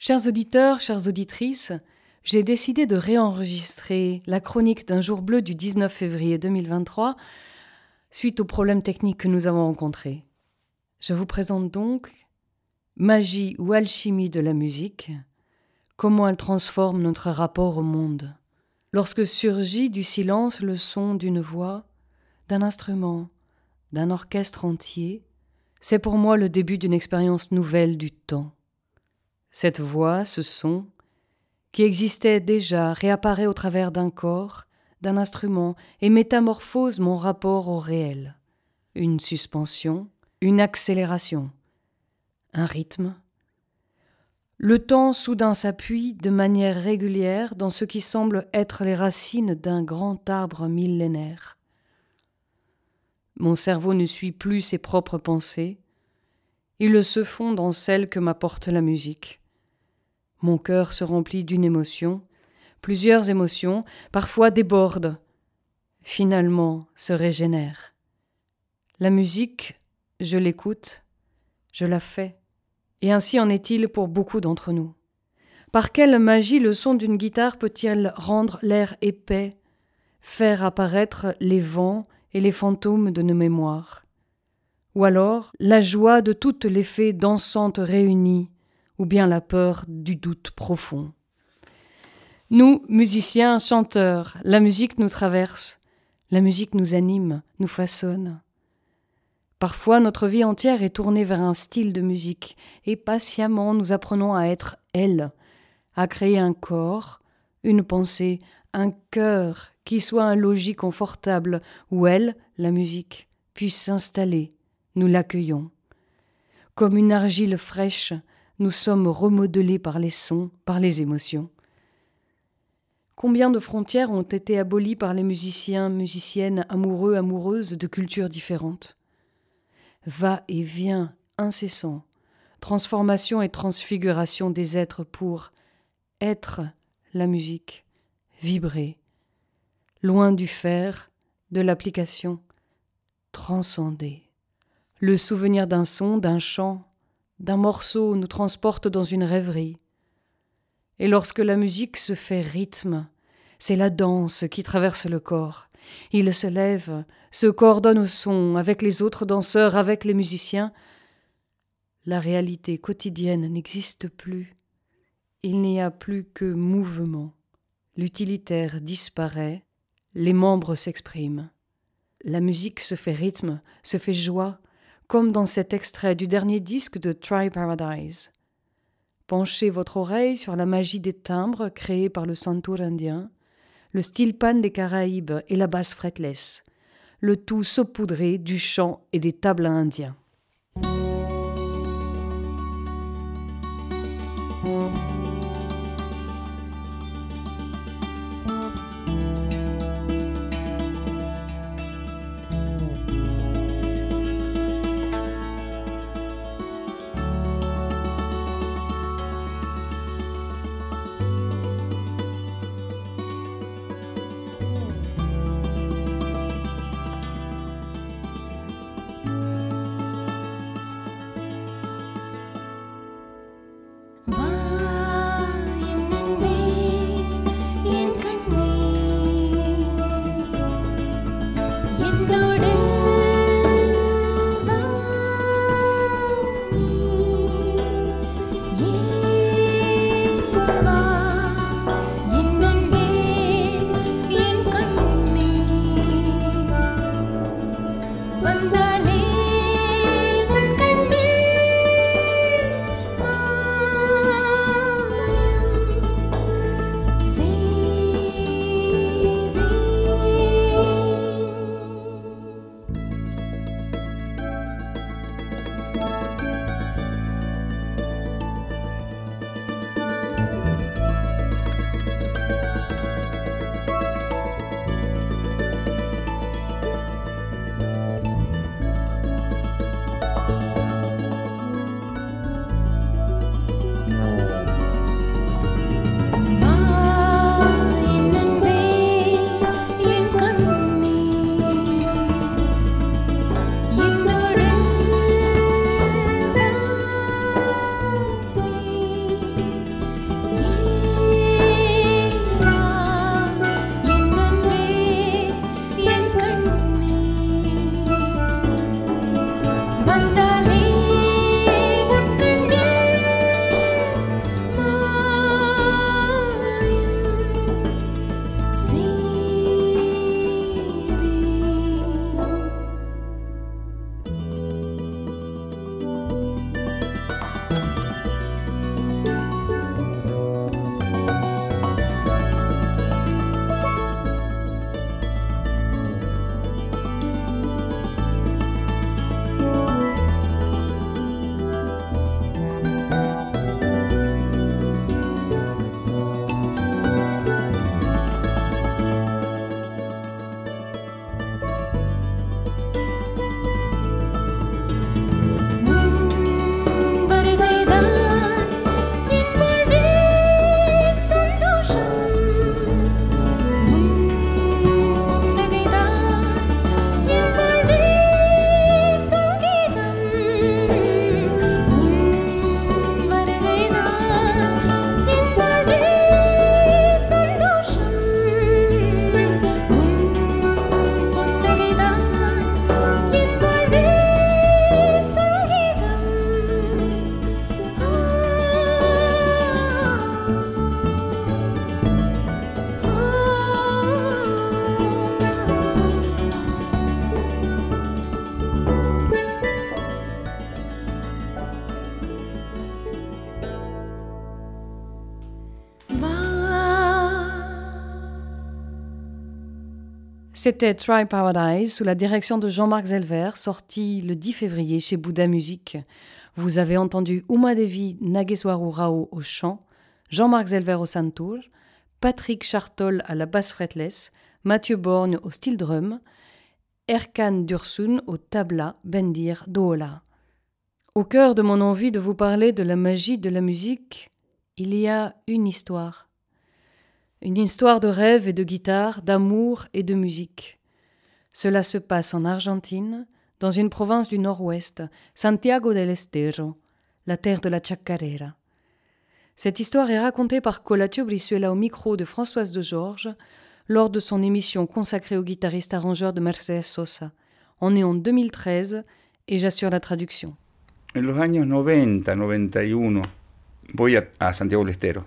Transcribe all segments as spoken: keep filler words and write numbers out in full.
Chers auditeurs, chères auditrices, j'ai décidé de réenregistrer la chronique d'un jour bleu du dix-neuf février deux mille vingt-trois suite aux problèmes techniques que nous avons rencontrés. Je vous présente donc Magie ou alchimie de la musique, comment elle transforme notre rapport au monde. Lorsque surgit du silence le son d'une voix, d'un instrument, d'un orchestre entier, c'est pour moi le début d'une expérience nouvelle du temps. Cette voix, ce son, qui existait déjà, réapparaît au travers d'un corps, d'un instrument, et métamorphose mon rapport au réel. Une suspension, une accélération, un rythme. Le temps soudain s'appuie de manière régulière dans ce qui semble être les racines d'un grand arbre millénaire. Mon cerveau ne suit plus ses propres pensées, il se fond dans celles que m'apporte la musique. Mon cœur se remplit d'une émotion, plusieurs émotions, parfois débordent, finalement se régénèrent. La musique, je l'écoute, je la fais, et ainsi en est-il pour beaucoup d'entre nous. Par quelle magie le son d'une guitare peut-il rendre l'air épais, faire apparaître les vents et les fantômes de nos mémoires? Ou alors la joie de toutes les fées dansantes réunies, ou bien la peur du doute profond. Nous, musiciens, chanteurs, la musique nous traverse, la musique nous anime, nous façonne. Parfois, notre vie entière est tournée vers un style de musique, et patiemment nous apprenons à être elle, à créer un corps, une pensée, un cœur qui soit un logis confortable où elle, la musique, puisse s'installer, nous l'accueillons. Comme une argile fraîche, nous sommes remodelés par les sons, par les émotions. Combien de frontières ont été abolies par les musiciens, musiciennes, amoureux, amoureuses de cultures différentes? Va et vient incessant, transformation et transfiguration des êtres pour être la musique, vibrer, loin du faire, de l'application, transcender. Le souvenir d'un son, d'un chant, d'un morceau nous transporte dans une rêverie. Et lorsque la musique se fait rythme, c'est la danse qui traverse le corps. Il se lève, se coordonne au son avec les autres danseurs, avec les musiciens. La réalité quotidienne n'existe plus. Il n'y a plus que mouvement. L'utilitaire disparaît, les membres s'expriment. La musique se fait rythme, se fait joie, comme dans cet extrait du dernier disque de Try Paradise. Penchez votre oreille sur la magie des timbres créés par le santour indien, le style pan des Caraïbes et la basse fretless, le tout saupoudré du chant et des tablas indiens. Bye. C'était Try Paradise sous la direction de Jean-Marc Zelver, sorti le dix février chez Bouddha Musique. Vous avez entendu Uma Devi Nageswaru Rao au chant, Jean-Marc Zelver au santur, Patrick Chartol à la basse fretless, Mathieu Borgne au steel drum, Erkan Dursun au tabla, bendir, dola. Au cœur de mon envie de vous parler de la magie de la musique, il y a une histoire. Une histoire de rêve et de guitare, d'amour et de musique. Cela se passe en Argentine, dans une province du nord-ouest, Santiago del Estero, la terre de la chacarera. Cette histoire est racontée par Colatio Brizuela au micro de Françoise de Georges lors de son émission consacrée au guitariste arrangeur de Mercedes Sosa. On est en deux mille treize et j'assure la traduction. En los años noventa, noventa y uno, voy a, a Santiago del Estero.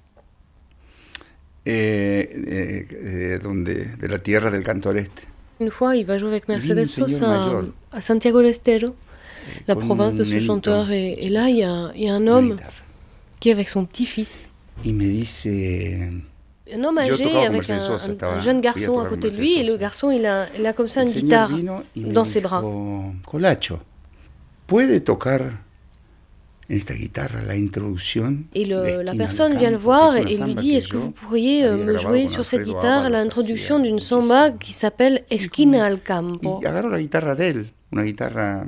Eh, eh, eh, donde, de la tierra del Cantor Este. Une fois, il va jouer avec Mercedes Sosa à, à Santiago del Estero, la province de ce chanteur. Et, et là, il y a, il y a un homme qui est avec son petit-fils. Il me dice... Un homme âgé avec un, un, un jeune garçon à côté de lui. Et le garçon, il a, il a comme ça une guitare dans ses bras. Colacho, puede tocar... Esta guitare, la introduction. Et le, la personne vient le voir et lui dit: est-ce que vous pourriez euh, me jouer sur cette guitare l'introduction d'une samba qui s'appelle Esquina al Campo? Y agarro la guitarra de él, una guitarra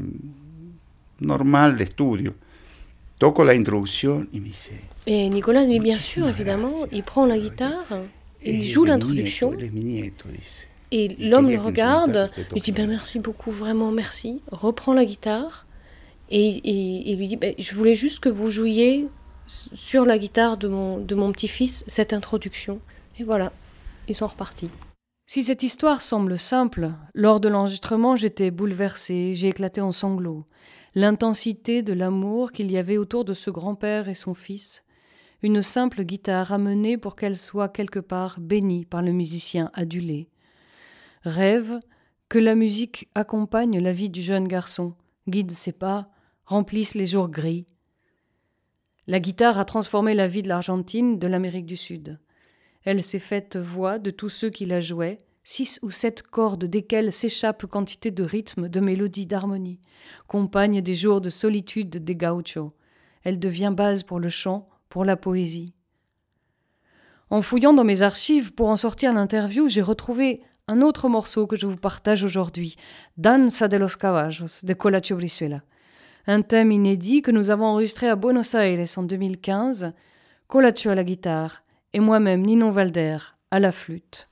normal de estudio. Toco la introduction y me dice. Et Nicolas dit bien sûr, évidemment. Il prend la guitare, il joue l'introduction. Et l'homme le regarde, lui dit ben merci beaucoup, vraiment merci. Reprend la guitare. Et, et, et lui dit, bah, je voulais juste que vous jouiez sur la guitare de mon, de mon petit-fils cette introduction. Et voilà, ils sont repartis. Si cette histoire semble simple, lors de l'enregistrement, j'étais bouleversée, j'ai éclaté en sanglots. L'intensité de l'amour qu'il y avait autour de ce grand-père et son fils. Une simple guitare amenée pour qu'elle soit quelque part bénie par le musicien adulé. Rêve que la musique accompagne la vie du jeune garçon, guide ses pas, remplissent les jours gris. La guitare a transformé la vie de l'Argentine, de l'Amérique du Sud. Elle s'est faite voix de tous ceux qui la jouaient, six ou sept cordes desquelles s'échappent quantité de rythmes, de mélodies, d'harmonies, compagne des jours de solitude des gauchos. Elle devient base pour le chant, pour la poésie. En fouillant dans mes archives pour en sortir l'interview, j'ai retrouvé un autre morceau que je vous partage aujourd'hui, Danza de los Caballos, de Colatio Brizuela. Un thème inédit que nous avons enregistré à Buenos Aires en deux mille quinze, Colatio à la guitare et moi-même Ninon Valder à la flûte.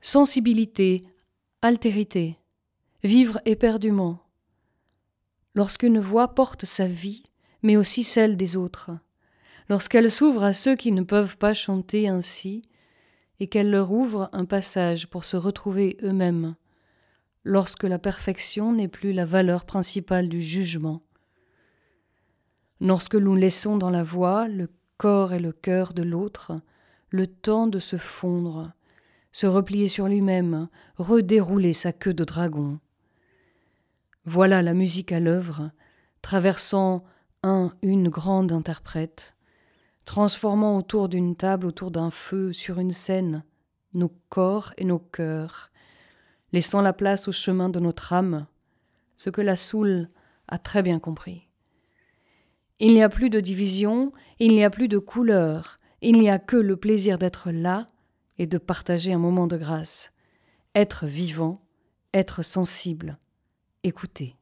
sensibilité, altérité, vivre éperdument. Lorsqu'une voix porte sa vie, mais aussi celle des autres, lorsqu'elle s'ouvre à ceux qui ne peuvent pas chanter ainsi, et qu'elle leur ouvre un passage pour se retrouver eux-mêmes, lorsque la perfection n'est plus la valeur principale du jugement. Lorsque nous laissons dans la voix le corps et le cœur de l'autre le temps de se fondre, se replier sur lui-même, redérouler sa queue de dragon. Voilà la musique à l'œuvre, traversant un, une grande interprète, transformant autour d'une table, autour d'un feu, sur une scène, nos corps et nos cœurs, laissant la place au chemin de notre âme, ce que la Soul a très bien compris. Il n'y a plus de division, il n'y a plus de couleur, il n'y a que le plaisir d'être là et de partager un moment de grâce, être vivant, être sensible, écouter.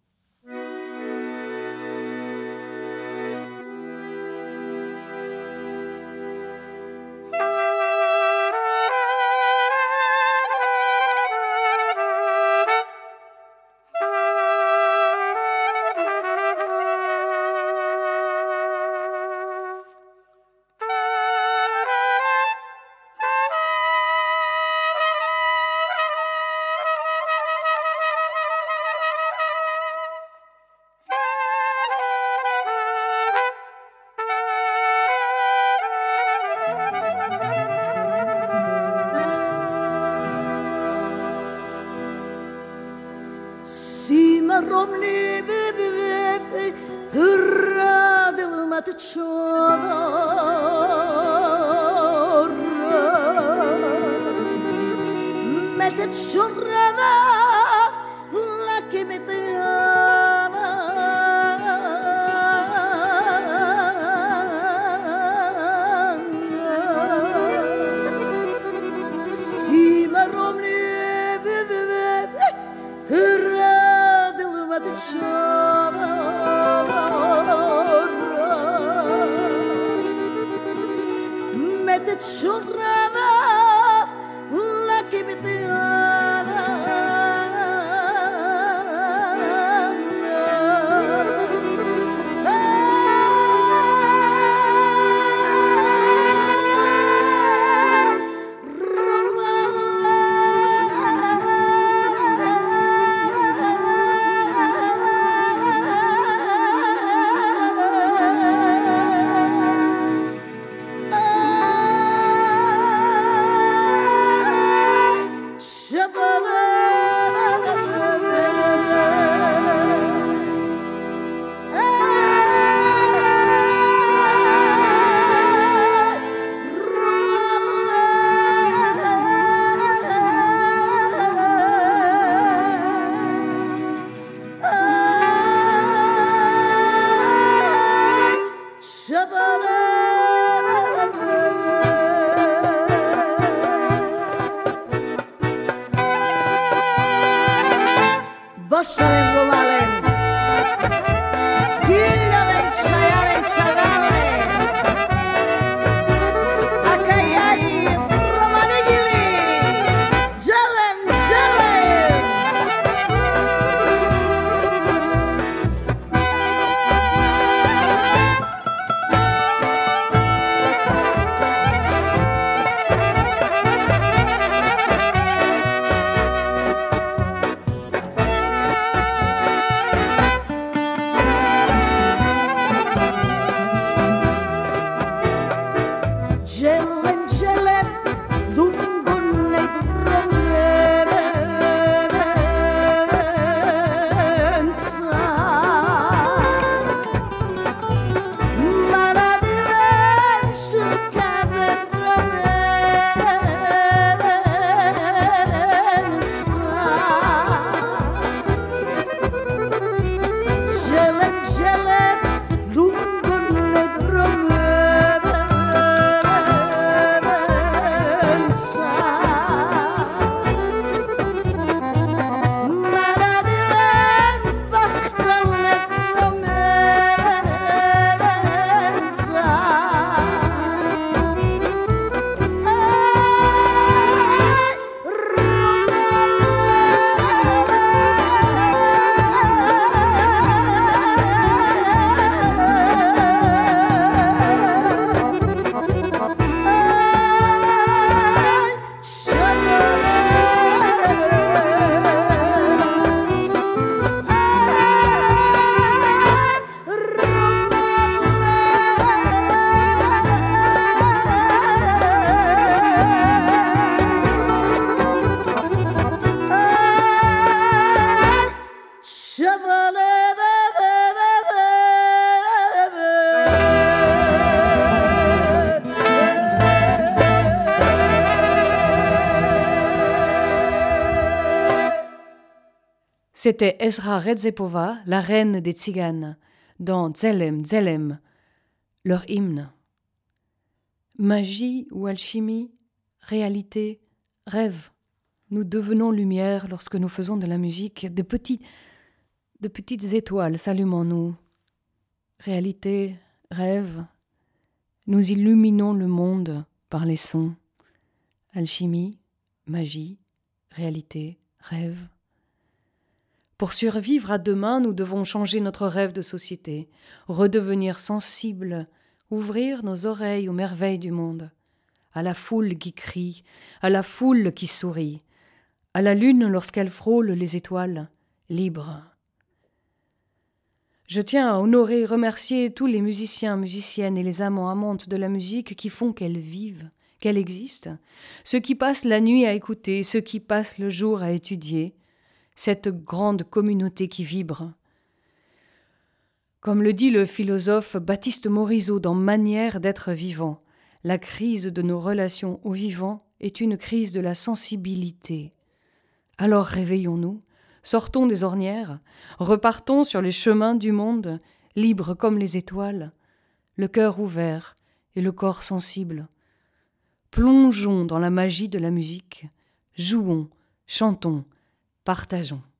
C'était Ezra Redzepova, la reine des Tziganes, dans Tzelem, Tzelem, leur hymne. Magie ou alchimie, réalité, rêve. Nous devenons lumière lorsque nous faisons de la musique. De, petits, de petites étoiles s'allument en nous. Réalité, rêve. Nous illuminons le monde par les sons. Alchimie, magie, réalité, rêve. Pour survivre à demain, nous devons changer notre rêve de société, redevenir sensibles, ouvrir nos oreilles aux merveilles du monde, à la foule qui crie, à la foule qui sourit, à la lune lorsqu'elle frôle les étoiles, libre. Je tiens à honorer et remercier tous les musiciens, musiciennes et les amants, amantes de la musique qui font qu'elle vive, qu'elle existe, ceux qui passent la nuit à écouter, ceux qui passent le jour à étudier, cette grande communauté qui vibre. Comme le dit le philosophe Baptiste Morisot dans Manière d'être vivant, la crise de nos relations au vivant est une crise de la sensibilité. Alors réveillons-nous, sortons des ornières, repartons sur les chemins du monde, libres comme les étoiles, le cœur ouvert et le corps sensible. Plongeons dans la magie de la musique, jouons, chantons, partageons.